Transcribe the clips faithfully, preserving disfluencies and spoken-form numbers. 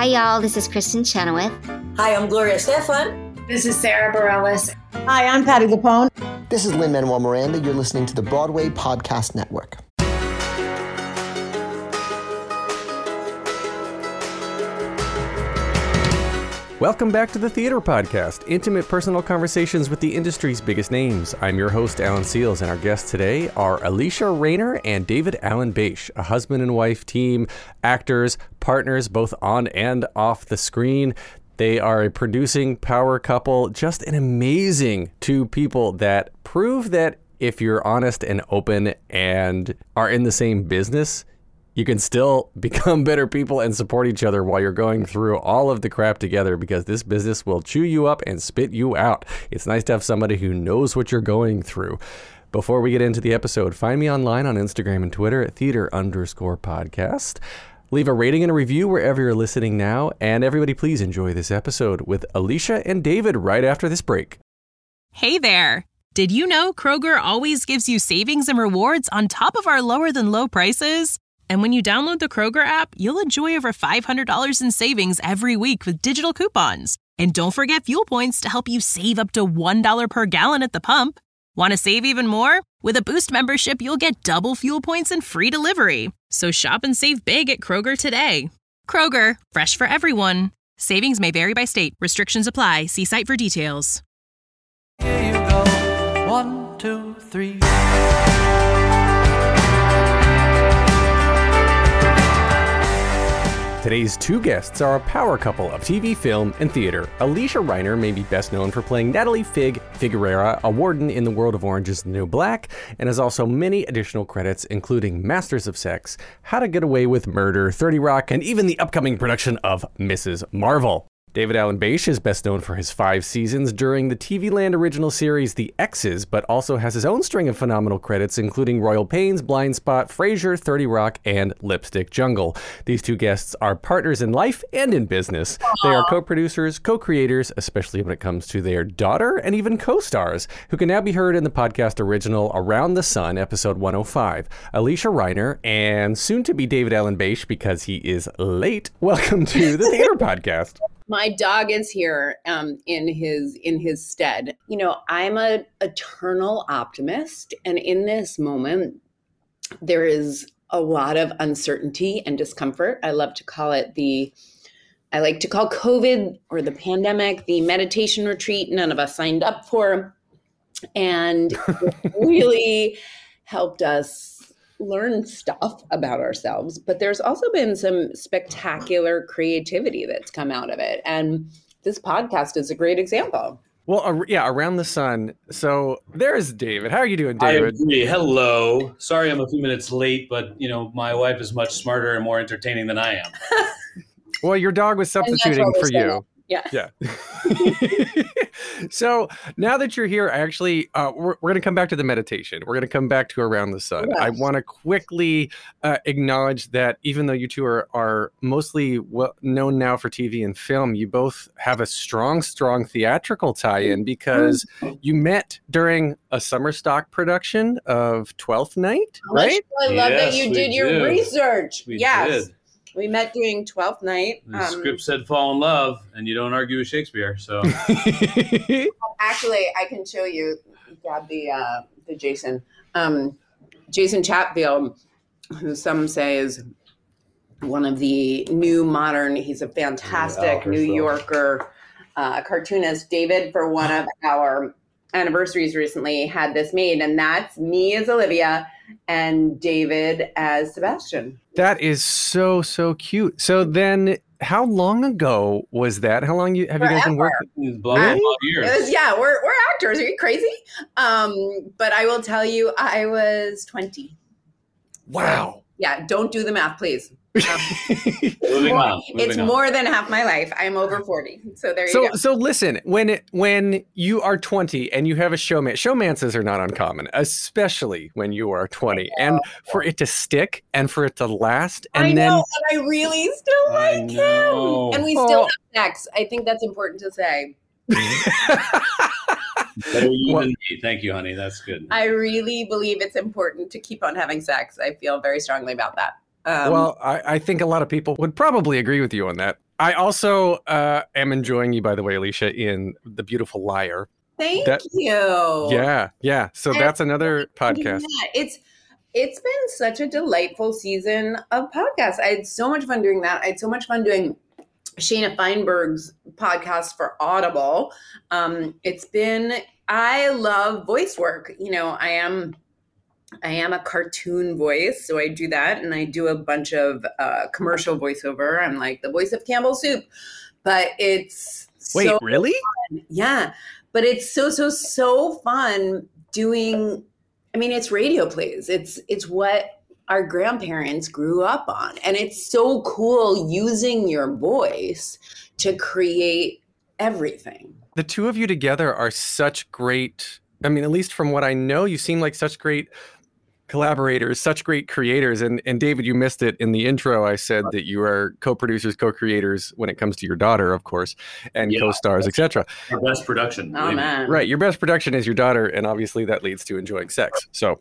Hi, y'all. This is Kristen Chenoweth. Hi, I'm Gloria Stefan. This is Sarah Bareilles. Hi, I'm Patti LuPone. This is Lin-Manuel Miranda. You're listening to the Broadway Podcast Network. Welcome back to the Theater Podcast, intimate personal conversations with the industry's biggest names. I'm your host, Alan Seals, and our guests today are Alicia Rayner and David Alan Bache, a husband and wife team, actors, partners, both on and off the screen. They are a producing power couple, just an amazing two people that prove that if you're honest and open and are in the same business, you can still become better people and support each other while you're going through all of the crap together, because this business will chew you up and spit you out. It's nice to have somebody who knows what you're going through. Before we get into the episode, find me online on Instagram and Twitter at theater underscore podcast. Leave a rating and a review wherever you're listening now. And everybody, please enjoy this episode with Alicia and David right after this break. Hey there. Did you know Kroger always gives you savings and rewards on top of our lower than low prices? And when you download the Kroger app, you'll enjoy over five hundred dollars in savings every week with digital coupons. And don't forget fuel points to help you save up to one dollar per gallon at the pump. Want to save even more? With a Boost membership, you'll get double fuel points and free delivery. So shop and save big at Kroger today. Kroger, fresh for everyone. Savings may vary by state. Restrictions apply. See site for details. Here you go. One, two, three. Today's two guests are a power couple of T V, film, and theater. Alicia Rayner may be best known for playing Natalie Fig Figueroa, a warden in The World of Orange is the New Black, and has also many additional credits, including Masters of Sex, How to Get Away with Murder, thirty Rock, and even the upcoming production of Missus Marvel. David Alan Bache is best known for his five seasons during the T V Land original series The X's, but also has his own string of phenomenal credits, including Royal Pains, Blind Spot, Frasier, thirty Rock, and Lipstick Jungle. These two guests are partners in life and in business. Aww. They are co-producers, co-creators, especially when it comes to their daughter, and even co-stars, who can now be heard in the podcast original Around the Sun, episode one oh five. Alicia Rayner, and soon to be David Alan Bache because he is late. Welcome to the Theater Podcast. My dog is here um, in his in his stead. You know, I'm a eternal optimist, and in this moment, there is a lot of uncertainty and discomfort. I love to call it the, I like to call COVID or the pandemic the meditation retreat none of us signed up for, and it really helped us learn stuff about ourselves, but there's also been some spectacular creativity that's come out of it. And this podcast is a great example. Well, uh, yeah, Around the Sun. So there's David. How are you doing, David? I agree. Hello. Sorry I'm a few minutes late, but, you know, my wife is much smarter and more entertaining than I am. Well, your dog was substituting for you. Yeah. Yeah. So now that you're here, actually, uh, we're, we're going to come back to the meditation. We're going to come back to Around the Sun. Yes. I want to quickly uh, acknowledge that even though you two are, are mostly well known now for T V and film, you both have a strong, strong theatrical tie-in because you met during a summer stock production of Twelfth Night, right? I love Yes, that you we did your did. research. We yes. did. We met doing Twelfth Night. The script said fall in love, and you don't argue with Shakespeare, so. Actually, I can show you, grab the uh, the Jason. Um, Jason Chatfield, who some say is one of the new modern, he's a fantastic Yeah, New so. Yorker uh, cartoonist. David, for one of our anniversaries recently, had this made, and that's me as Olivia and David as Sebastian. That is so, so cute. So then how long ago was that? How long you have Forever. you guys been working? It's blah, blah, blah years. It was, yeah, we're we're actors. Are you crazy? Um, but I will tell you, I was twenty. Wow. So, yeah, don't do the math, please. Um, Moving more, on, moving it's on. more than half my life. I'm over forty. So there you So go. so listen, when it, when you are twenty and you have a showman, showmances are not uncommon, especially when you are twenty. And for it to stick and for it to last, and I then know, and I really still I like him. know. And we Oh. still have sex. I think that's important to say. Better you Well- than me. Thank you, honey. That's good. I really believe it's important to keep on having sex. I feel very strongly about that. Um, well, I, I think a lot of people would probably agree with you on that. I also uh, am enjoying you, by the way, Alicia, in The Beautiful Liar. Thank that, you. Yeah, yeah. So And that's another podcast. Yeah, it's it's been such a delightful season of podcasts. I had so much fun doing that. I had so much fun doing Shayna Feinberg's podcast for Audible. Um, it's been, I love voice work. You know, I am, I am a cartoon voice, so I do that, and I do a bunch of uh, commercial voiceover. I'm like the voice of Campbell Soup, but it's Wait, so really? fun. Yeah, but it's so so so fun doing. I mean, it's radio plays. It's it's what our grandparents grew up on. And it's so cool using your voice to create everything. The two of you together are such great, I mean, at least from what I know, you seem like such great collaborators, such great creators. And and David, you missed it in the intro. I said that you are co-producers, co-creators when it comes to your daughter, of course, and yeah, co-stars, et cetera. Our best production. Oh, man. Right. Your best production is your daughter. And obviously that leads to enjoying sex. So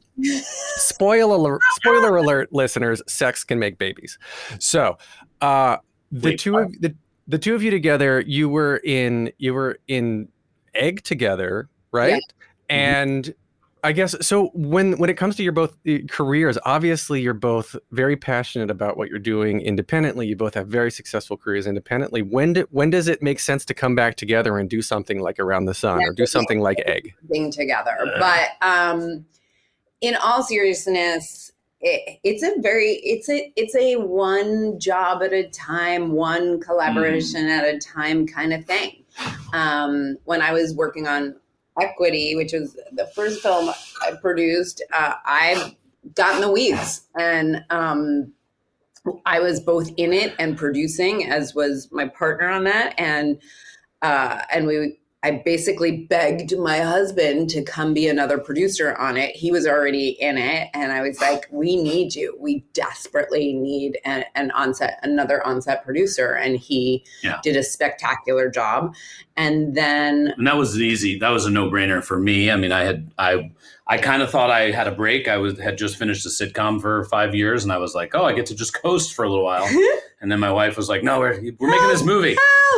spoiler alert, spoiler alert, listeners, sex can make babies. So uh, the Wait, two of the, the two of you together, you were in, you were in Egg together, right? Yeah. And mm-hmm. I guess, so when when it comes to your both careers, obviously you're both very passionate about what you're doing independently. You both have very successful careers independently. When do, when does it make sense to come back together and do something like Around the Sun, yeah, or do something like Egg? Thing together. But um, in all seriousness, it, it's a very, it's a, it's a one job at a time, one collaboration mm. at a time kind of thing. Um, when I was working on Equity, which was the first film I produced, uh, I got in the weeds, and um, I was both in it and producing, as was my partner on that, and uh, and we. I basically begged my husband to come be another producer on it. He was already in it, and I was like, "We need you. We desperately need an, an onset, another onset producer." And he yeah. did a spectacular job. And then, and that was easy. That was a no-brainer for me. I mean, I had I I kind of thought I had a break. I was had just finished a sitcom for five years, and I was like, "Oh, I get to just coast for a little while." And then my wife was like, "No, we're we're making this movie."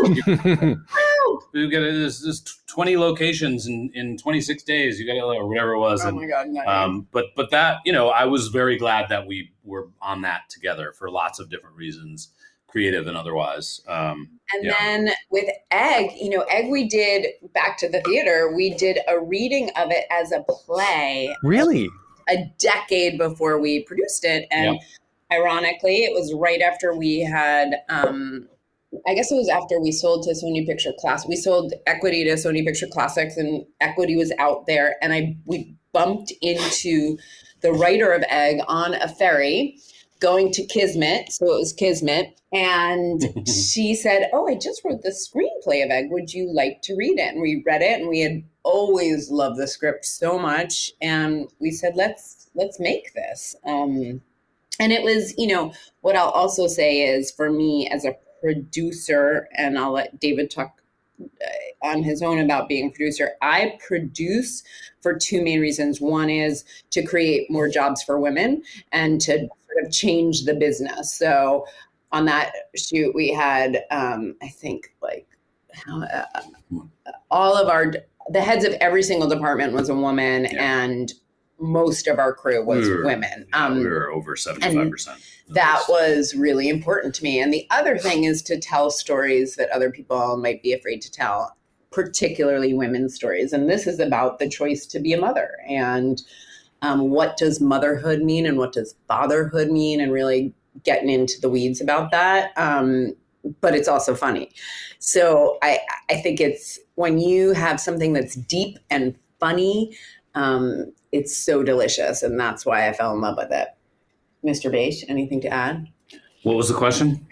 We got this, this twenty locations in, in twenty-six days. You got to, or whatever it was. Oh and, my God! No. Um, but but that, you know, I was very glad that we were on that together for lots of different reasons, creative and otherwise. Um, and yeah. then with Egg, you know, Egg, we did Back to the Theater. We did a reading of it as a play. Really? A decade before we produced it, and yeah. ironically, it was right after we had. Um, I guess it was after we sold to Sony Picture Classics. We sold Equity to Sony Picture Classics, and Equity was out there. And I we bumped into the writer of Egg on a ferry going to Kismet. So it was Kismet. And she said, "Oh, I just wrote the screenplay of Egg. Would you like to read it?" And we read it, and we had always loved the script so much. And we said, let's let's make this. Um, and it was, you know, what I'll also say is, for me as a producer, and I'll let David talk on his own about being a producer, I produce for two main reasons. One is to create more jobs for women and to sort of change the business. So on that shoot, we had, um, I think, like uh, all of our, the heads of every single department was a woman, yeah. and most of our crew was we were, women. Yeah, um, we were over seventy-five percent. That was really important to me. And the other thing is to tell stories that other people might be afraid to tell, particularly women's stories. And this is about the choice to be a mother, and um, what does motherhood mean, and what does fatherhood mean, and really getting into the weeds about that. Um, but it's also funny. So I, I think it's when you have something that's deep and funny, um, it's so delicious. And that's why I fell in love with it. Mister Beish, anything to add? What was the question?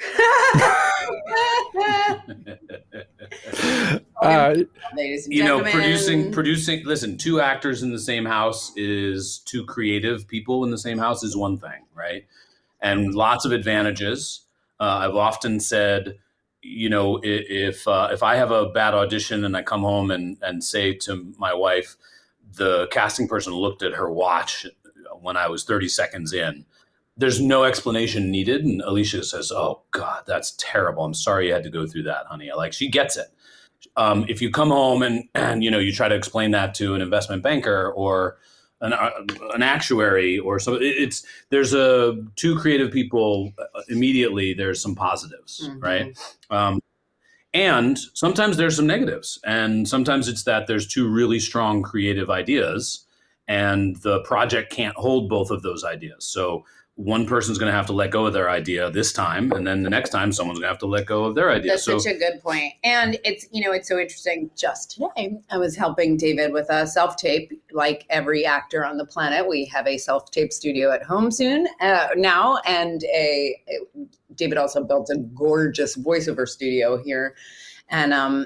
uh, you know, producing, producing, listen, two actors in the same house is two creative people in the same house is one thing, right? And lots of advantages. Uh, I've often said, you know, if uh, if I have a bad audition and I come home and, and say to my wife, the casting person looked at her watch when I was thirty seconds in, there's no explanation needed. And Alicia says, oh God, that's terrible. I'm sorry you had to go through that, honey. Like, she gets it. Um, if you come home and, and, you know, you try to explain that to an investment banker or an, uh, an actuary or so, it, it's, there's a two creative people immediately, there's some positives, mm-hmm. right? Um, and sometimes there's some negatives, and sometimes it's that there's two really strong creative ideas and the project can't hold both of those ideas. So one person's going to have to let go of their idea this time, and then the next time someone's going to have to let go of their idea. That's so, such a good point. And it's, you know, it's so interesting. Just today, I was helping David with a self-tape. Like every actor on the planet, we have a self-tape studio at home soon uh, now. And a, a David also built a gorgeous voiceover studio here. And um,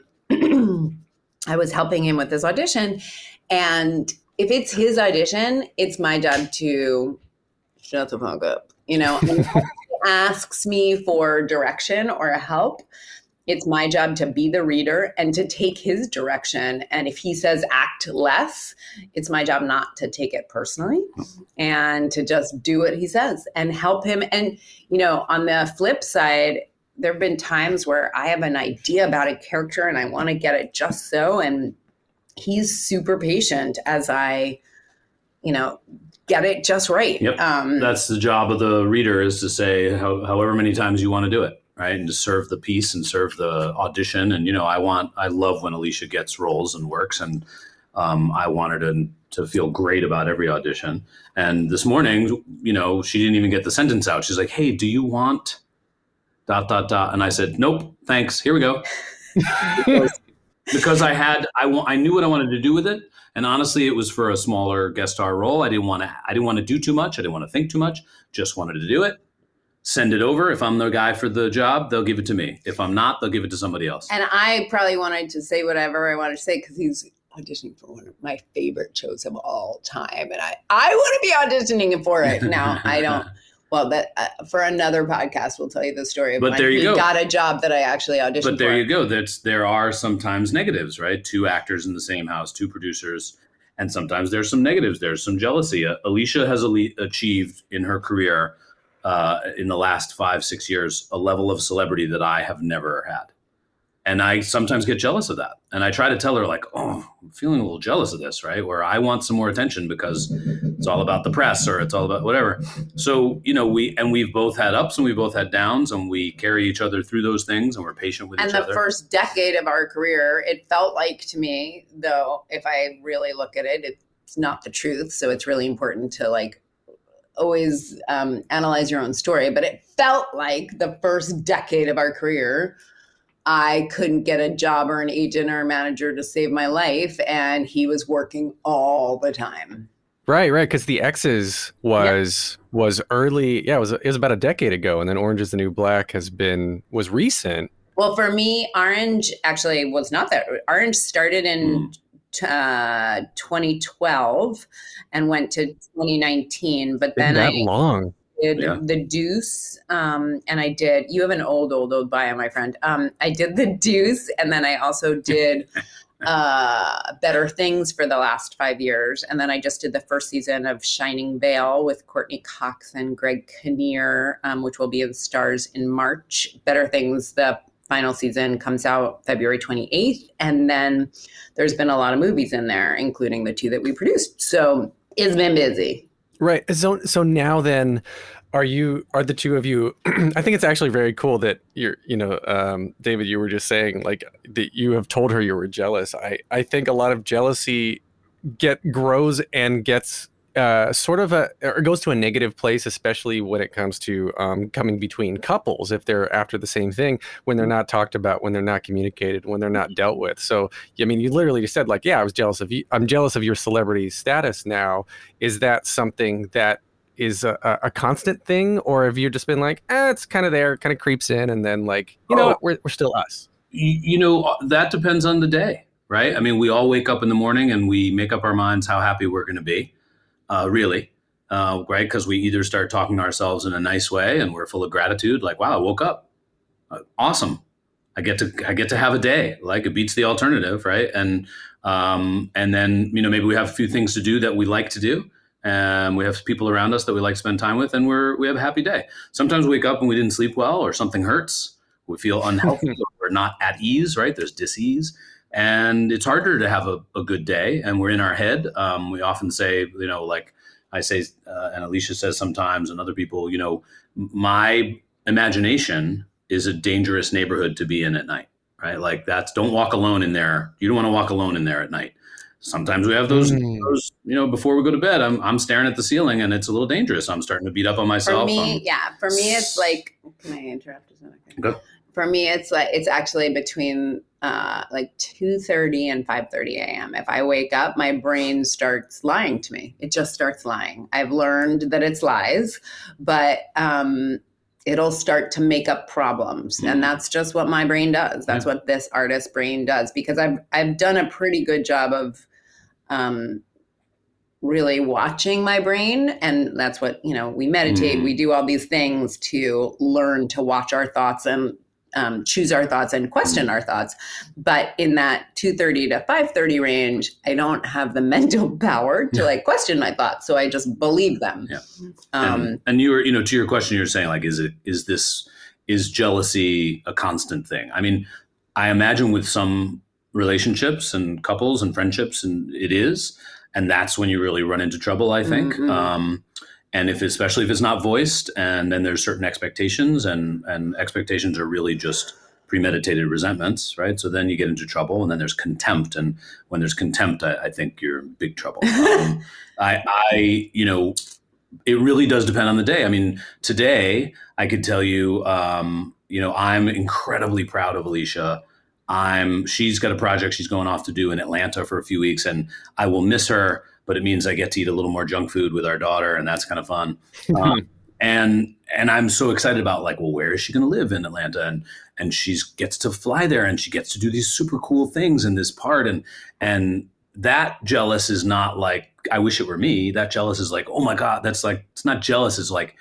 I was helping him with this audition. And if it's his audition, it's my job to shut the fuck up, you know. And if he asks me for direction or help, it's my job to be the reader and to take his direction. And if he says act less, it's my job not to take it personally and to just do what he says and help him. And, you know, on the flip side, there have been times where I have an idea about a character and I want to get it just so. And he's super patient as I, you know, get it just right. Yep. Um, That's the job of the reader, is to say how, however many times you want to do it, right? And to serve the piece and serve the audition. And, you know, I want, I love when Alicia gets roles and works, and um, I want her to, to feel great about every audition. And this morning, you know, she didn't even get the sentence out. She's like, hey, do you want dot, dot, dot? And I said, nope, thanks. Here we go. because, because I had, I, wa- I knew what I wanted to do with it. And honestly, it was for a smaller guest star role. I didn't want to. I didn't want to do too much. I didn't want to think too much. Just wanted to do it. Send it over. If I'm the guy for the job, they'll give it to me. If I'm not, they'll give it to somebody else. And I probably wanted to say whatever I wanted to say because he's auditioning for one of my favorite shows of all time, and I I want to be auditioning for it. Now I don't. Well, that uh, for another podcast, we'll tell you the story of but when there you he go. got a job that I actually auditioned for. But there for. you go. That's there are sometimes negatives, right? Two actors in the same house, two producers. And sometimes there's some negatives. There's some jealousy. Uh, Alicia has ali- achieved in her career uh, in the last five, six years, a level of celebrity that I have never had. And I sometimes get jealous of that. And I try to tell her, like, oh, I'm feeling a little jealous of this, right? Where I want some more attention because it's all about the press or it's all about whatever. So, you know, we, and we've both had ups and we both had downs, and we carry each other through those things, and we're patient with and each other. And the first decade of our career, it felt like to me, though, if I really look at it, it's not the truth. So it's really important to like always um, analyze your own story. But it felt like the first decade of our career, I couldn't get a job or an agent or a manager to save my life. And he was working all the time. Right, right. Because The Exes was yep. was early. Yeah, it was, it was about a decade ago. And then Orange is the New Black has been, was recent. Well, for me, Orange actually was not that. Orange started in mm. uh, twenty twelve and went to twenty nineteen. But then that I long. did yeah. The Deuce, um, and I did, you have an old, old, old bio, my friend. Um, I did The Deuce, and then I also did uh, Better Things for the last five years. And then I just did the first season of Shining Vale with Courtney Cox and Greg Kinnear, um, which will be in Stars in March. Better Things, the final season, comes out February twenty-eighth. And then there's been a lot of movies in there, including the two that we produced. So it's been busy. Right. So so now then, are you are the two of you? I think it's actually very cool that you're, you know, um, David, you were just saying like that you have told her you were jealous. I, I think a lot of jealousy get grows and gets uh, sort of a or goes to a negative place, especially when it comes to um, coming between couples, if they're after the same thing, when they're not talked about, when they're not communicated, when they're not dealt with. So, I mean, you literally just said like, yeah, I was jealous of you. I'm jealous of your celebrity status now. Is that something that is a, a constant thing, or have you just been like, eh, it's kind of there, kind of creeps in, and then like, you know, oh, we're we're still us? You, you know, that depends on the day, right? I mean, we all wake up in the morning and we make up our minds how happy we're going to be. Uh, really, uh, right? Because we either start talking to ourselves in a nice way and we're full of gratitude, like, wow, I woke up. Uh, awesome. I get to I get to have a day. Like, it beats the alternative, right? And um, and then, you know, maybe we have a few things to do that we like to do. and we have people around us that we like to spend time with, and we're we have a happy day. Sometimes we wake up and we didn't sleep well, or something hurts. We feel unhealthy, or we're not at ease, right? There's dis-ease. And it's harder to have a, a good day, and we're in our head. Um, we often say, you know, like I say, uh, and Alicia says sometimes, and other people, you know, my imagination is a dangerous neighborhood to be in at night, right? Like that's, don't walk alone in there. You don't want to walk alone in there at night. Sometimes we have those, mm. those, you know, before we go to bed, I'm I'm staring at the ceiling and it's a little dangerous. I'm starting to beat up on myself. For me, I'm, yeah, for me, it's like, can I interrupt a second? Go. For me, it's like, it's actually between uh, like two thirty and five thirty a.m. If I wake up, my brain starts lying to me. It just starts lying. I've learned that it's lies, but um, it'll start to make up problems. Mm. And that's just what my brain does. That's yeah. what this artist's brain does, because I've, I've done a pretty good job of um, really watching my brain. And that's what, you know, we meditate, mm. we do all these things to learn to watch our thoughts and Um, choose our thoughts and question our thoughts. But in that two thirty to five thirty range, I don't have the mental power to yeah. like question my thoughts. So I just believe them. Yeah. Um, and, and you were, you know, to your question, you're saying like, is it, is this, is jealousy a constant thing? I mean, I imagine with some relationships and couples and friendships, and it is, and that's when you really run into trouble, I think. Mm-hmm. Um, And if, especially if it's not voiced, and then there's certain expectations, and, and expectations are really just premeditated resentments, right? So then you get into trouble, and then there's contempt. And when there's contempt, I, I think you're in big trouble. Um, I, I, you know, it really does depend on the day. I mean, today I could tell you, um, you know, I'm incredibly proud of Alicia. I'm, she's got a project she's going off to do in Atlanta for a few weeks, and I will miss her. But it means I get to eat a little more junk food with our daughter, and that's kind of fun. Um, and and I'm so excited about like, well, where is she going to live in Atlanta? And and she gets to fly there, and she gets to do these super cool things in this part. And and that jealous is not like, I wish it were me. That jealous is like, oh my God, that's like, it's not jealous. It's like,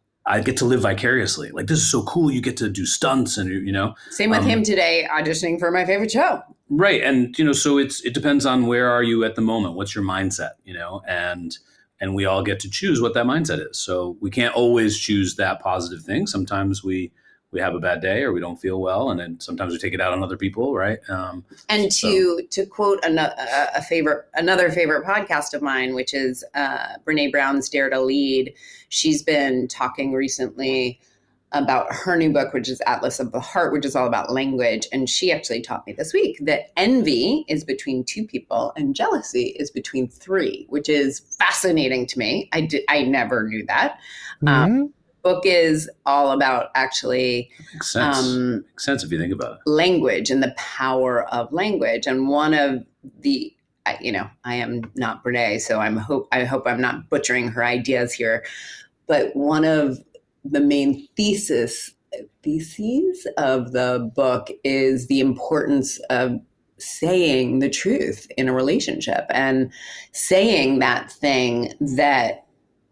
I get to live vicariously. Like, this is so cool. You get to do stunts, and you know. Same with um, him today, auditioning for my favorite show. Right. And, you know, so it's, it depends on where are you at the moment? What's your mindset, you know, and, and we all get to choose what that mindset is. So we can't always choose that positive thing. Sometimes we, we have a bad day, or we don't feel well. And then sometimes we take it out on other people. Right. Um, and to, so. to quote another, a favorite, another favorite podcast of mine, which is uh, Brene Brown's Dare to Lead. She's been talking recently about her new book, which is Atlas of the Heart, which is all about language. And she actually taught me this week that envy is between two people and jealousy is between three, which is fascinating to me. I did, I never knew that. Mm-hmm. Um, book is all about actually Makes sense. Um, Makes sense if you think about it. Language and the power of language. And one of the, I, you know, I am not Brene, so I'm hope I hope I'm not butchering her ideas here. But one of the main thesis theses of the book is the importance of saying the truth in a relationship, and saying that thing that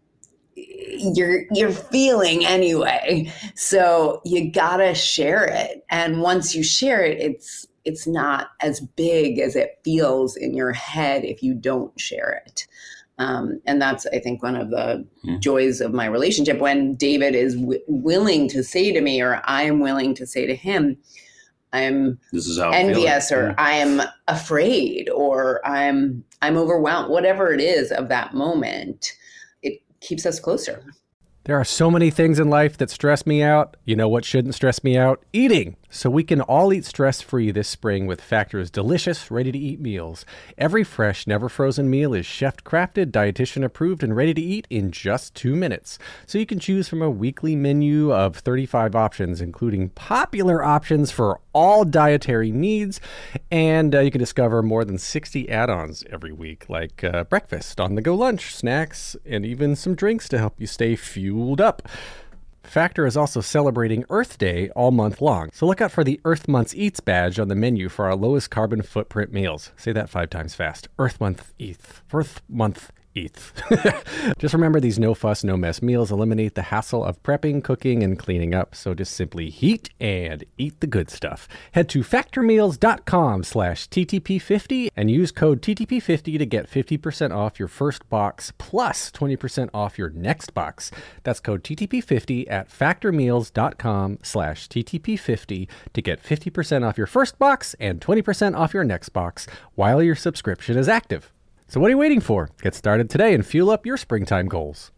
you're you're feeling anyway. So you gotta share it, and once you share it, it's it's not as big as it feels in your head if you don't share it. Um, and that's, I think, one of the mm. joys of my relationship, when David is w- willing to say to me, or I'm willing to say to him, I'm this is how envious, or yeah. I'm afraid, or I'm I'm overwhelmed, whatever it is of that moment, it keeps us closer. There are so many things in life that stress me out. You know what shouldn't stress me out? Eating. So we can all eat stress-free this spring with Factor's delicious, ready-to-eat meals. Every fresh, never-frozen meal is chef-crafted, dietitian-approved, and ready to eat in just two minutes. So you can choose from a weekly menu of thirty-five options, including popular options for all dietary needs. And uh, you can discover more than sixty add-ons every week, like uh, breakfast, on-the-go lunch, snacks, and even some drinks to help you stay fueled up. Factor is also celebrating Earth Day all month long, so look out for the Earth Month Eats badge on the menu for our lowest carbon footprint meals. Say that five times fast. Earth Month Eats. Earth Month Eats. Just remember, these no fuss, no mess meals eliminate the hassle of prepping, cooking, and cleaning up. So just simply heat and eat the good stuff. Head to factormeals.com slash TTP50 and use code T T P fifty to get fifty percent off your first box plus twenty percent off your next box. That's code T T P fifty at factormeals.com slash TTP50 to get fifty percent off your first box and twenty percent off your next box while your subscription is active. So what are you waiting for? Get started today and fuel up your springtime goals.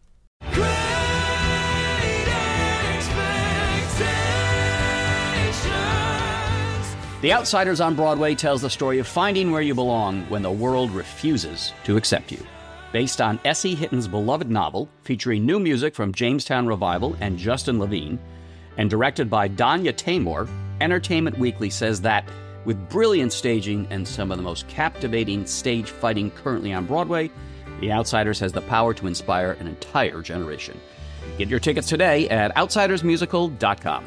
The Outsiders on Broadway tells the story of finding where you belong when the world refuses to accept you. Based on S E. Hitton's beloved novel, featuring new music from Jamestown Revival and Justin Levine, and directed by Danya Tamor, Entertainment Weekly says that with brilliant staging and some of the most captivating stage fighting currently on Broadway, The Outsiders has the power to inspire an entire generation. Get your tickets today at outsiders musical dot com.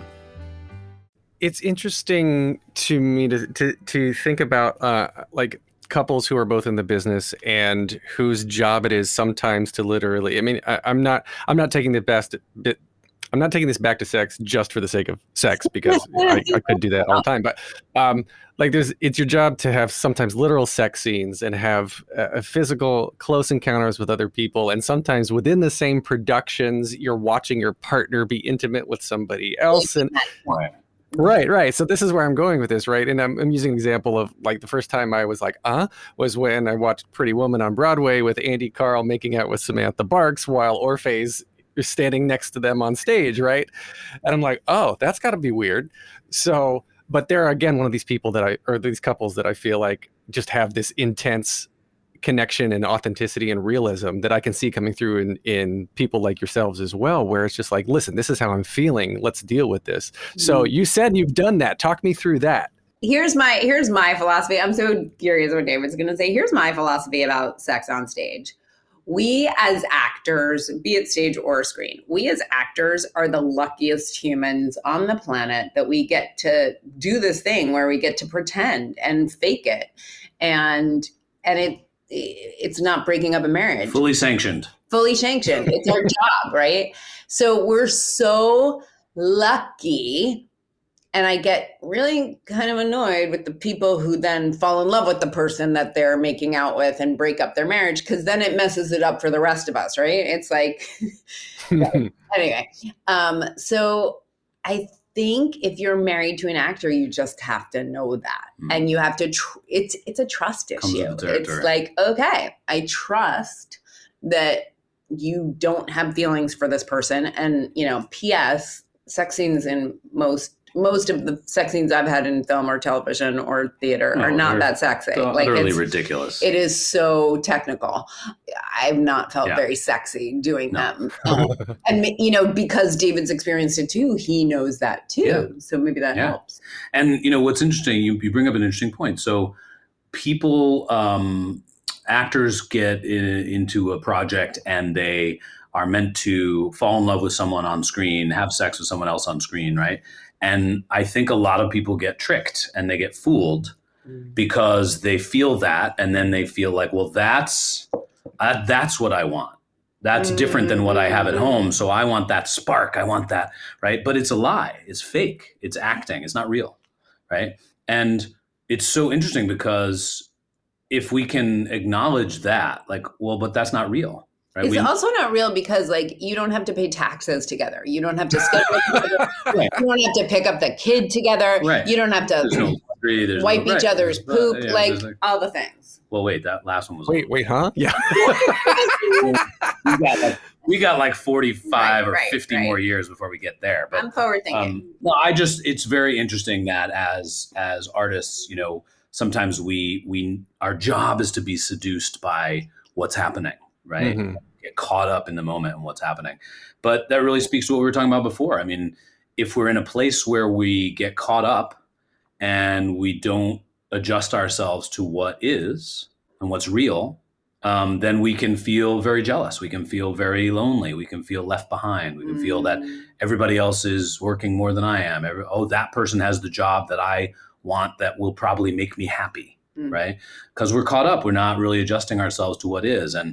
It's interesting to me to to, to think about uh, like couples who are both in the business and whose job it is sometimes to literally. I mean, I, I'm not I'm not taking the best bit. I'm not taking this back to sex just for the sake of sex, because I, I could do that all the time. But um, like, there's, it's your job to have sometimes literal sex scenes and have uh, physical close encounters with other people. And sometimes within the same productions, you're watching your partner be intimate with somebody else. And right, right. So this is where I'm going with this, right? And I'm, I'm using an example of like the first time I was like, uh, was when I watched Pretty Woman on Broadway with Andy Karl making out with Samantha Barks while Orpheus you're standing next to them on stage, right? And I'm like, oh, that's got to be weird. So, but they're, again, one of these people that I, or these couples that I feel like just have this intense connection and authenticity and realism that I can see coming through in, in people like yourselves as well, where it's just like, listen, this is how I'm feeling. Let's deal with this. Mm-hmm. So you said you've done that. Talk me through that. Here's my, here's my philosophy. I'm so curious what David's going to say. Here's my philosophy about sex on stage. We as actors, be it stage or screen, we as actors are the luckiest humans on the planet that we get to do this thing where we get to pretend and fake it. And and it it's not breaking up a marriage. Fully sanctioned. Fully sanctioned. It's our job, right? So we're so lucky. And I get really kind of annoyed with the people who then fall in love with the person that they're making out with and break up their marriage, because then it messes it up for the rest of us, right? It's like, anyway. Um, so I think if you're married to an actor, you just have to know that. Mm. And you have to, tr- it's it's a trust issue. It's like, okay, I trust that you don't have feelings for this person. And, you know, P S, sex scenes in most Most of the sex scenes I've had in film or television or theater no, are not that sexy. Like, utterly ridiculous. It is so technical. I've not felt yeah. very sexy doing no. them. Um, and, you know, because David's experienced it too, he knows that too. Yeah. So maybe that yeah. helps. And, you know, what's interesting, you, you bring up an interesting point. So people, um, actors get in, into a project and they are meant to fall in love with someone on screen, have sex with someone else on screen, right? And I think a lot of people get tricked and they get fooled mm. because they feel that, and then they feel like, well, that's uh, that's what I want. That's mm. different than what I have at home. So I want that spark. I want that, right? But it's a lie. It's fake. It's acting. It's not real, right? And it's so interesting because if we can acknowledge that, like, well, but that's not real. Right? It's we, also not real because, like, you don't have to pay taxes together. You don't have to schedule together. Right. You don't have to pick up the kid together. Right. You don't have to no laundry, wipe no, each right. other's there's, poop, uh, yeah, like, like all the things. Well, wait, that last one was. Wait, wait, huh? Yeah. we, got like, we got like forty-five right, or right, fifty right. more years before we get there. But I'm forward thinking. Um, no, I just, it's very interesting that as as artists, you know, sometimes we we our job is to be seduced by what's happening, right? Mm-hmm. Get caught up in the moment and what's happening. But that really speaks to what we were talking about before. I mean, if we're in a place where we get caught up and we don't adjust ourselves to what is and what's real, um, then we can feel very jealous. We can feel very lonely. We can feel left behind. We can mm. feel that everybody else is working more than I am. Every, oh, that person has the job that I want that will probably make me happy, mm. right? Because we're caught up. We're not really adjusting ourselves to what is. And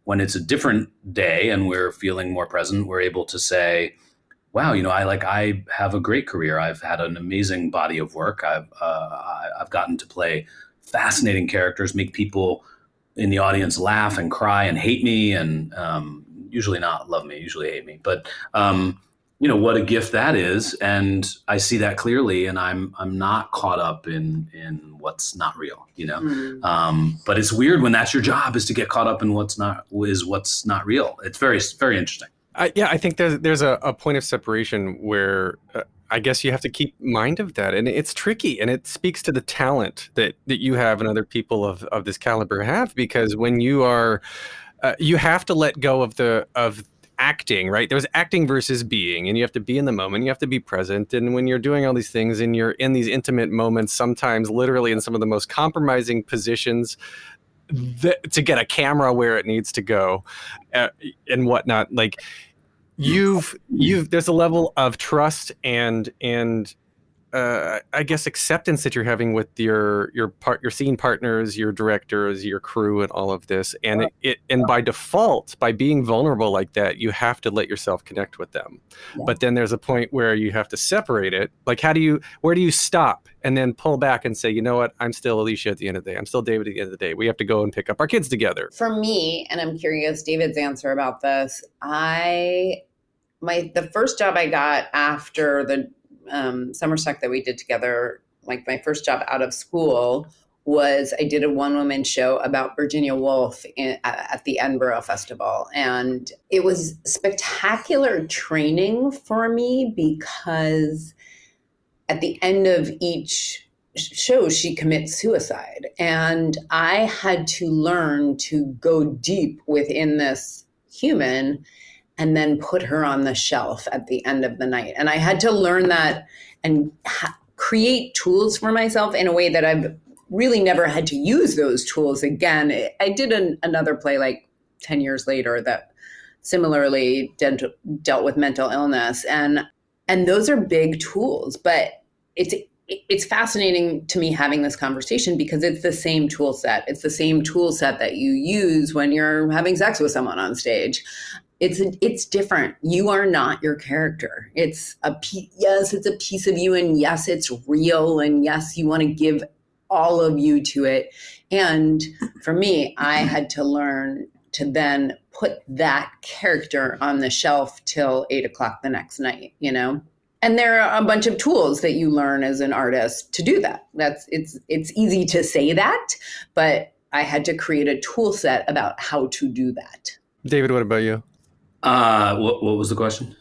when it's a different day and we're feeling more present, we're able to say, wow, you know, I like, I have a great career. I've had an amazing body of work. I've, uh, I, I've gotten to play fascinating characters, make people in the audience laugh and cry and hate me, and um, usually not love me, usually hate me. But, um, you know, what a gift that is. And I see that clearly, and I'm, I'm not caught up in, in what's not real, you know? Mm. Um, but it's weird when that's your job, is to get caught up in what's not, is what's not real. It's very, very interesting. I, yeah, I think there's there's a, a point of separation where uh, I guess you have to keep mind of that, and it's tricky, and it speaks to the talent that, that you have and other people of, of this caliber have, because when you are, uh, you have to let go of the of acting, right? There's acting versus being, and you have to be in the moment, you have to be present, and when you're doing all these things and you're in these intimate moments, sometimes literally in some of the most compromising positions, The, to get a camera where it needs to go uh, and whatnot, like you've you've there's a level of trust and and uh, I guess acceptance that you're having with your your part your scene partners, your directors, your crew, and all of this, and it, it and by default, by being vulnerable like that, you have to let yourself connect with them. Yeah. But then there's a point where you have to separate it. Like, how do you where do you stop and then pull back and say, you know what, I'm still Alicia at the end of the day. I'm still David at the end of the day. We have to go and pick up our kids together. For me, and I'm curious David's answer about this, I my the first job I got after the um, summer stock that we did together, like my first job out of school, was I did a one-woman show about Virginia Woolf in, at the Edinburgh Festival. And it was spectacular training for me, because at the end of each show, she commits suicide. And I had to learn to go deep within this human and then put her on the shelf at the end of the night. And I had to learn that and ha- create tools for myself in a way that I've really never had to use those tools again. I did an, another play like ten years later that similarly dent, dealt with mental illness. And and those are big tools, but it's it's fascinating to me having this conversation, because it's the same tool set. It's the same tool set that you use when you're having sex with someone on stage. It's it's different. You are not your character. It's a piece, yes, it's a piece of you, and yes, it's real, and yes, you want to give all of you to it. And for me, I had to learn to then put that character on the shelf till eight o'clock the next night, you know? And there are a bunch of tools that you learn as an artist to do that. That's it's it's easy to say that, but I had to create a tool set about how to do that. David, what about you? Uh, what, what was the question?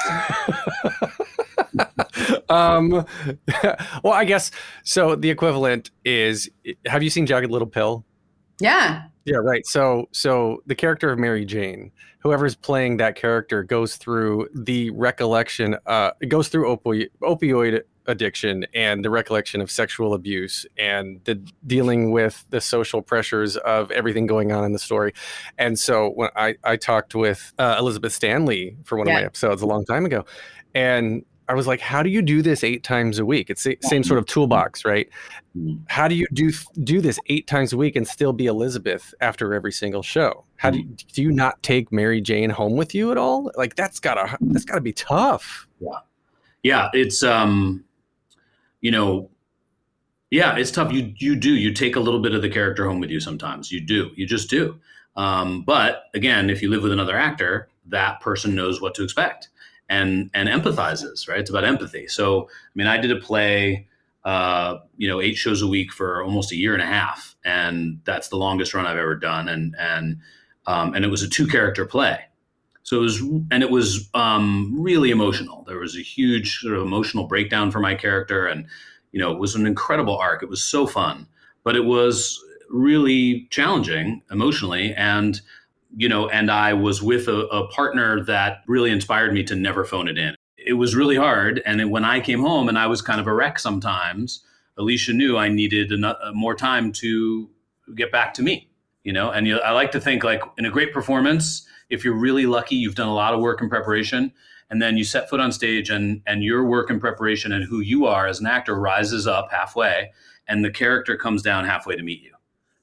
um, well, I guess, so the equivalent is, have you seen Jagged Little Pill? Yeah. Yeah, right. So, so the character of Mary Jane, whoever's playing that character goes through the recollection, uh, it goes through opioid, opioid addiction and the recollection of sexual abuse and the dealing with the social pressures of everything going on in the story. And so when I, I talked with uh, Elizabeth Stanley for one yeah. of my episodes a long time ago, and I was like, how do you do this eight times a week? It's the same sort of toolbox, right? How do you do do this eight times a week and still be Elizabeth after every single show? How do you, do you not take Mary Jane home with you at all? Like, that's gotta that's gotta be tough. Yeah, yeah, it's um, you know, yeah, it's tough. You you do you take a little bit of the character home with you sometimes. You do, you just do. Um, but again, if you live with another actor, that person knows what to expect and and empathizes, right? It's about empathy. So, I mean, I did a play, uh, you know, eight shows a week for almost a year and a half, and that's the longest run I've ever done. And and um, and it was a two character play, so it was and it was um, really emotional. There was a huge sort of emotional breakdown for my character, and you know, it was an incredible arc. It was so fun, but it was really challenging emotionally, and you know, and I was with a, a partner that really inspired me to never phone it in. It was really hard. And it, when I came home and I was kind of a wreck sometimes, Alicia knew I needed enough, more time to get back to me, you know? And you, I like to think, like, in a great performance, if you're really lucky, you've done a lot of work in preparation, and then you set foot on stage and, and your work in preparation and who you are as an actor rises up halfway, and the character comes down halfway to meet you.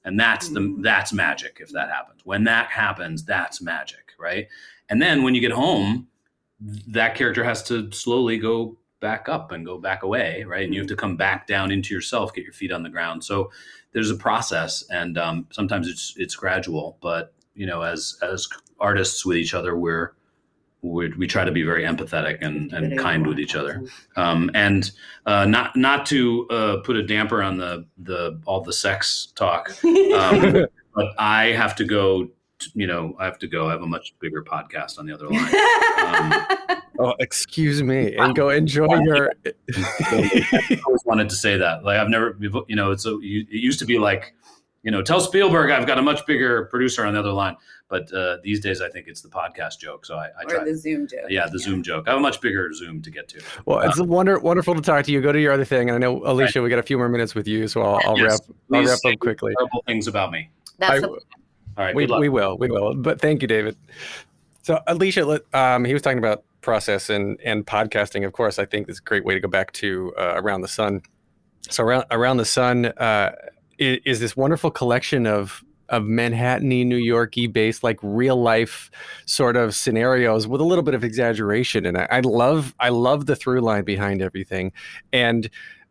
And that's the that's magic if that happens. When that happens, that's magic, right? And then when you get home, that character has to slowly go back up and go back away, right? And you have to come back down into yourself, get your feet on the ground. So there's a process, and um, sometimes it's it's gradual. But you know, as as artists with each other, we're we we try to be very empathetic and, and kind with each other, um, and uh, not not to uh, put a damper on the the all the sex talk. Um, but I have to go. To, you know, I have to go. I have a much bigger podcast on the other line. Um, oh, excuse me, and go enjoy your. I always wanted to say that. Like I've never, you know, it's a, it used to be like, you know, tell Spielberg I've got a much bigger producer on the other line. But uh, these days, I think it's the podcast joke. So I, I try. Or the Zoom joke. Yeah, the yeah. Zoom joke. I have a much bigger Zoom to get to. Well, it's um, wonder, wonderful to talk to you. Go to your other thing. And I know, Alicia, right. we got a few more minutes with you. So I'll, I'll yes, wrap I'll wrap up quickly. Terrible things about me. That's I, the- All right. We, we will. We will. But thank you, David. So Alicia, um, he was talking about process and, and podcasting. Of course, I think it's a great way to go back to uh, Around the Sun. So Around, Around the Sun uh, is, is this wonderful collection of of Manhattan-y, New York-y based, like real life sort of scenarios with a little bit of exaggeration. And I, I love, I love the through line behind everything. And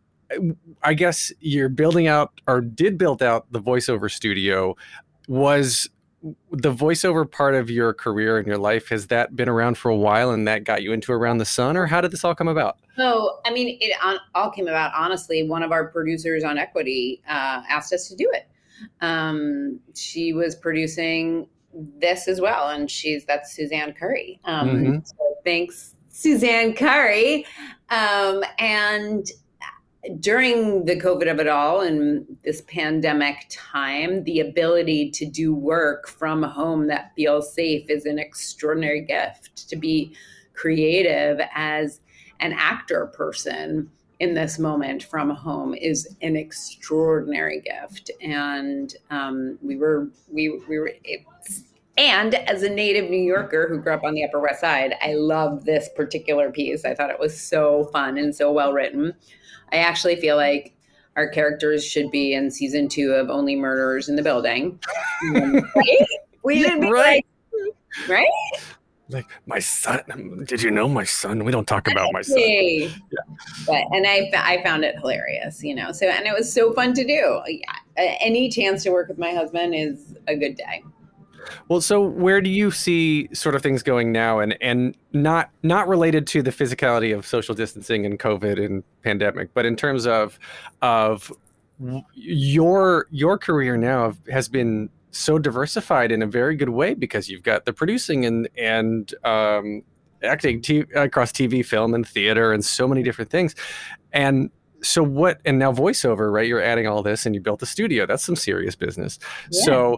I guess you're building out or did build out the voiceover studio. Was the voiceover part of your career and your life, has that been around for a while and that got you into Around the Sun, or how did this all come about? So, I mean, it all came about, honestly. One of our producers on Equity uh, asked us to do it. Um, she was producing this as well. And she's, that's Suzanne Curry. Um, mm-hmm. So thanks, Suzanne Curry. Um, and during the COVID of it all and this pandemic time, the ability to do work from home that feels safe is an extraordinary gift. To be creative as an actor person in this moment from home is an extraordinary gift. And um, we were, we, we were, it's, and as a native New Yorker who grew up on the Upper West Side, I love this particular piece. I thought it was so fun and so well written. I actually feel like our characters should be in season two of Only Murderers in the Building. Um, right? We yeah, should be right. like, right? Like, my son, did you know my son? We don't talk about my son. Yeah. But, and I, I found it hilarious, you know, so, and it was so fun to do. Yeah. Any chance to work with my husband is a good day. Well, so where do you see sort of things going now, and, and not not related to the physicality of social distancing and COVID and pandemic, but in terms of of your your career now has been so diversified in a very good way, because you've got the producing and and um, acting t- across T V, film, and theater, and so many different things. And so what? And now voiceover, right? You're adding all this, and you built a studio. That's some serious business. Yeah. So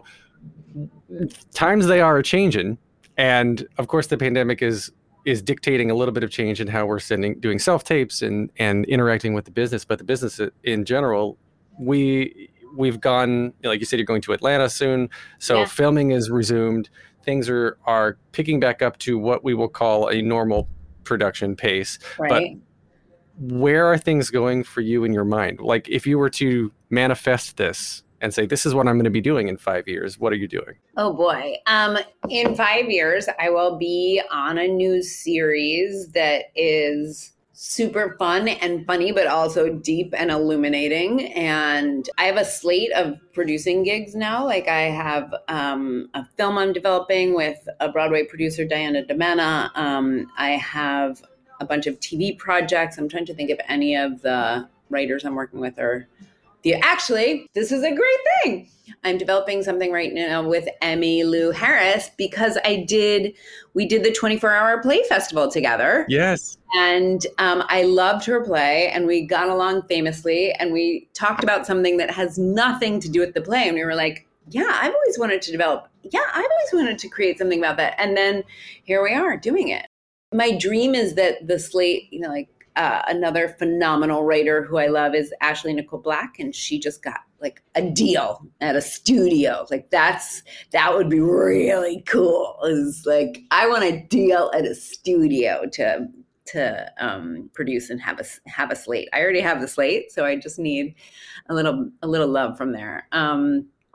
times they are changing, and of course the pandemic is is dictating a little bit of change in how we're sending doing self tapes and and interacting with the business. But the business in general, we we've gone, like you said, you're going to Atlanta soon, so yeah. Filming is resumed. Things are are picking back up to what we will call a normal production pace. Right. But where are things going for you in your mind? Like, if you were to manifest this and say, this is what I'm going to be doing in five years, what are you doing? Oh, boy. Um, in five years, I will be on a new series that is super fun and funny, but also deep and illuminating. And I have a slate of producing gigs now. Like, I have um, a film I'm developing with a Broadway producer, Diana DeMena. Um, I have a bunch of T V projects. I'm trying to think of any of the writers I'm working with or The, actually, this is a great thing. I'm developing something right now with Emmylou Harris, because I did, we did the twenty-four hour play festival together. Yes. And um, I loved her play, and we got along famously, and we talked about something that has nothing to do with the play. And we were like, yeah, I've always wanted to develop. Yeah, I've always wanted to create something about that. And then here we are doing it. My dream is that the slate, you know, like, Uh, another phenomenal writer who I love is Ashley Nicole Black, and she just got like a deal at a studio. Like, that's that would be really cool. Is like, I want a deal at a studio to to um, produce and have a have a slate. I already have the slate, so I just need a little a little love from there. Um,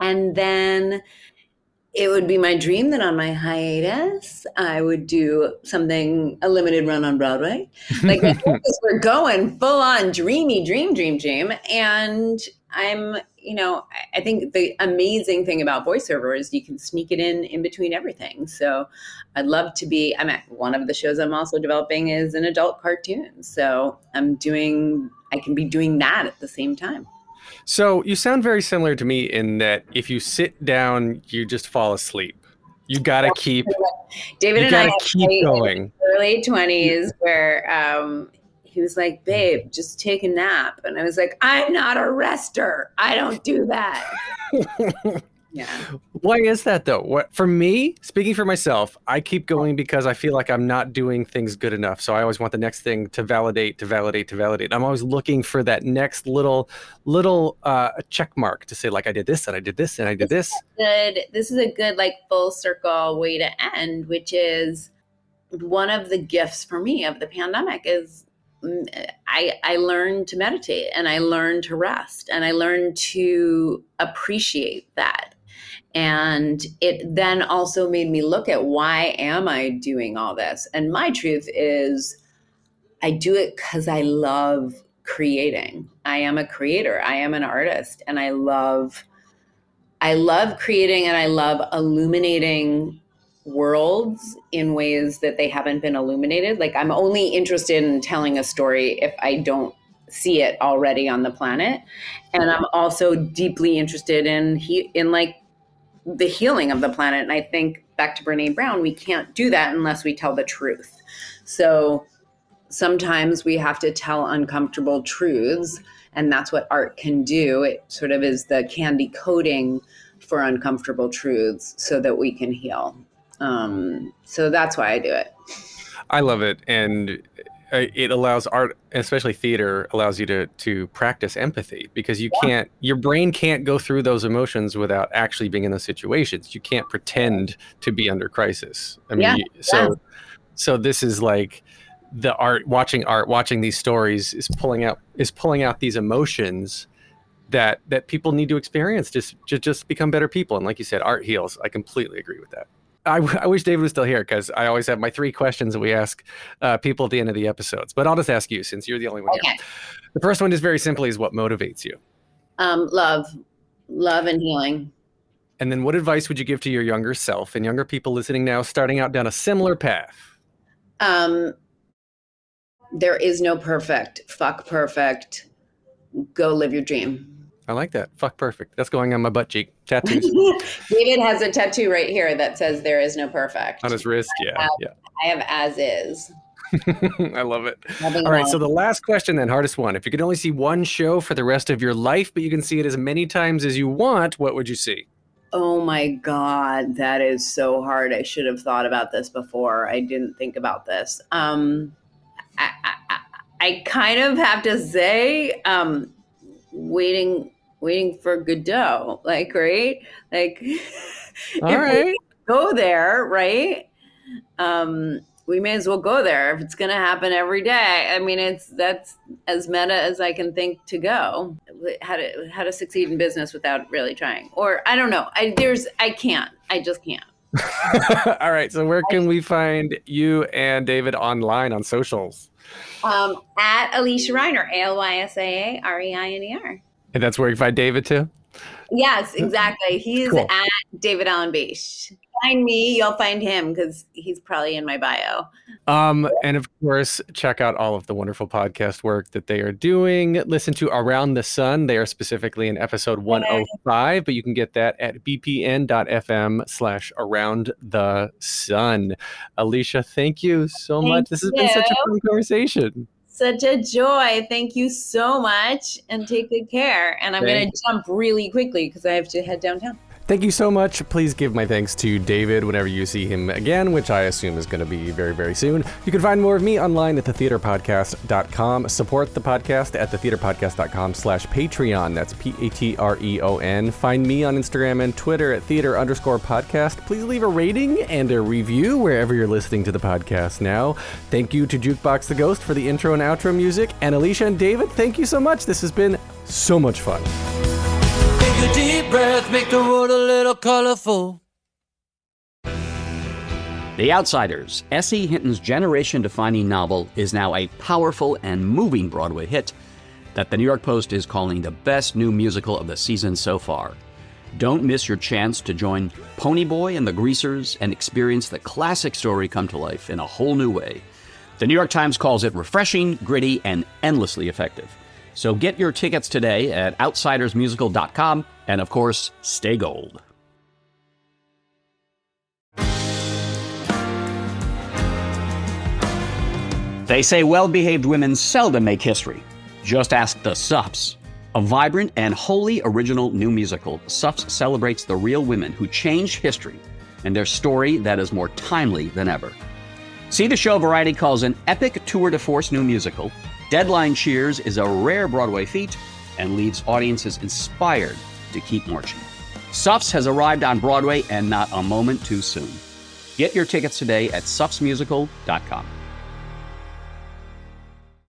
And then it would be my dream that on my hiatus, I would do something, a limited run on Broadway. Like we're going full on dreamy, dream, dream, dream. And I'm, you know, I think the amazing thing about voiceover is you can sneak it in in between everything. So I'd love to be, I'm at one of the shows I'm also developing is an adult cartoon. So I'm doing, I can be doing that at the same time. So you sound very similar to me in that if you sit down, you just fall asleep. You got to keep, David and I keep going. Early twenties where um, he was like, babe, just take a nap. And I was like, I'm not a rester. I don't do that. Yeah. Why is that though? What for me, speaking for myself, I keep going because I feel like I'm not doing things good enough. So I always want the next thing to validate, to validate, to validate. I'm always looking for that next little, little uh, check mark to say like I did this and I did this and I did this. Good. This is a good like full circle way to end, which is one of the gifts for me of the pandemic is I, I learned to meditate and I learned to rest and I learned to appreciate that. And it then also made me look at why am I doing all this? And my truth is I do it because I love creating. I am a creator. I am an artist. And I love, I love creating and I love illuminating worlds in ways that they haven't been illuminated. Like I'm only interested in telling a story if I don't see it already on the planet. And I'm also deeply interested in he, in like the healing of the planet. And I think back to Brene Brown, we can't do that unless we tell the truth. So sometimes we have to tell uncomfortable truths, and that's what art can do. It sort of is the candy coating for uncomfortable truths so that we can heal. Um, so that's why I do it. I love it. And it allows art, especially theater, allows you to to practice empathy because you can't, your brain can't go through those emotions without actually being in those situations. You can't pretend to be under crisis. I mean, yeah. you, so yeah. so this is like the art, watching art, watching these stories is pulling out is pulling out these emotions that that people need to experience just to just become better people. And like you said, art heals. I completely agree with that. I, I wish David was still here because I always have my three questions that we ask uh, people at the end of the episodes. But I'll just ask you since you're the only one okay. here. The first one is very simply is what motivates you? Um, love. Love and healing. And then what advice would you give to your younger self and younger people listening now starting out down a similar path? Um, there is no perfect. Fuck perfect. Go live your dream. I like that. Fuck perfect. That's going on my butt cheek. Tattoos. David has a tattoo right here that says there is no perfect. On his wrist. Yeah. I have, yeah. I have as is. I love it. Nothing All right. wrong. So the last question then, hardest one. If you could only see one show for the rest of your life, but you can see it as many times as you want, what would you see? Oh my God. That is so hard. I should have thought about this before. I didn't think about this. Um, I, I, I kind of have to say, um, waiting waiting for Godot, like, right? Like, all right, go there, right? Um, we may as well go there if it's going to happen every day. I mean, it's that's as meta as I can think to go. How to how to succeed in business without really trying, or I don't know. I there's I can't. I just can't. All right. So where can we find you and David online on socials? Um, at Alisha Reiner, A L Y S A A R E I N E R. And that's where you find David too? Yes, exactly. He's cool. At David Allen Beish. Find me, you'll find him because he's probably in my bio. Um, and of course, check out all of the wonderful podcast work that they are doing. Listen to Around the Sun. They are specifically in episode one oh five, but you can get that at bpn.fm slash around the sun. Alisha, thank you so thank much. This has you. been such a fun conversation. Such a joy. Thank you so much and take good care. And I'm going to jump really quickly because I have to head downtown. Thank you so much. Please give my thanks to David whenever you see him again, which I assume is going to be very, very soon. You can find more of me online at the theater podcast dot com. Support the podcast at the theater podcast dot com slash Patreon. That's P A T R E O N. Find me on Instagram and Twitter at theater underscore podcast. Please leave a rating and a review wherever you're listening to the podcast now. Thank you to Jukebox the Ghost for the intro and outro music. And Alisha and David, thank you so much. This has been so much fun. Take a deep breath, make the world a little colorful. The Outsiders, S E. Hinton's generation-defining novel, is now a powerful and moving Broadway hit that the New York Post is calling the best new musical of the season so far. Don't miss your chance to join Ponyboy and the Greasers and experience the classic story come to life in a whole new way. The New York Times calls it refreshing, gritty, and endlessly effective. So get your tickets today at outsiders musical dot com, and of course, stay gold. They say well-behaved women seldom make history. Just ask the Suffs. A vibrant and wholly original new musical, Suffs celebrates the real women who changed history and their story that is more timely than ever. See the show Variety calls an epic tour de force new musical. Deadline cheers is a rare Broadway feat and leaves audiences inspired to keep marching. Suffs has arrived on Broadway, and not a moment too soon. Get your tickets today at suffs musical dot com.